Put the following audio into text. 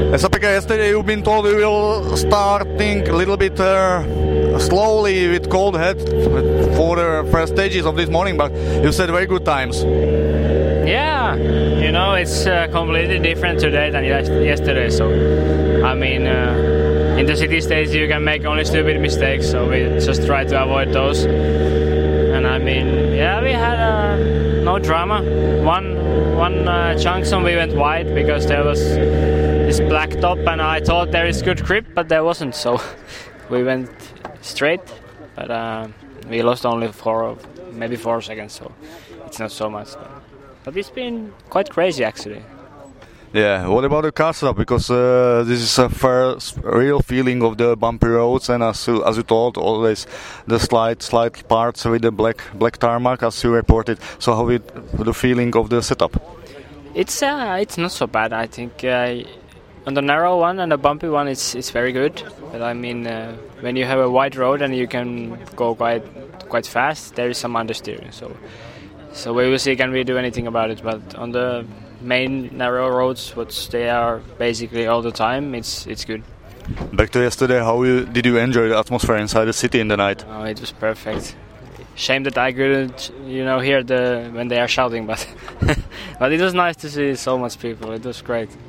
Esa-Pekka, yesterday you've been told you will starting a little bit slowly with cold head for the first stages of this morning, but you said very good times. Yeah, it's completely different today than yesterday. So, I mean, in the city stage you can make only stupid mistakes, so we just try to avoid those. And I mean, yeah, we had no drama. One junction we went wide because there was this black top, and I thought there is good grip, but there wasn't. So we went straight, but we lost only maybe 4 seconds. So it's not so much. But it's been quite crazy, actually. Yeah, what about the car setup? Because this is a first real feeling of the bumpy roads, and as you told, always the slight parts with the black tarmac, as you reported. So how is the feeling of the setup? It's not so bad. I think on the narrow one and the bumpy one, it's very good. But I mean, when you have a wide road and you can go quite fast, there is some understeering. So we will see, can we do anything about it? But on the main narrow roads, which they are basically all the time, it's good. Back to yesterday, how did you enjoy the atmosphere inside the city in the night? Oh, it was perfect. Shame that I couldn't, hear when they are shouting, but but it was nice to see so much people. It was great.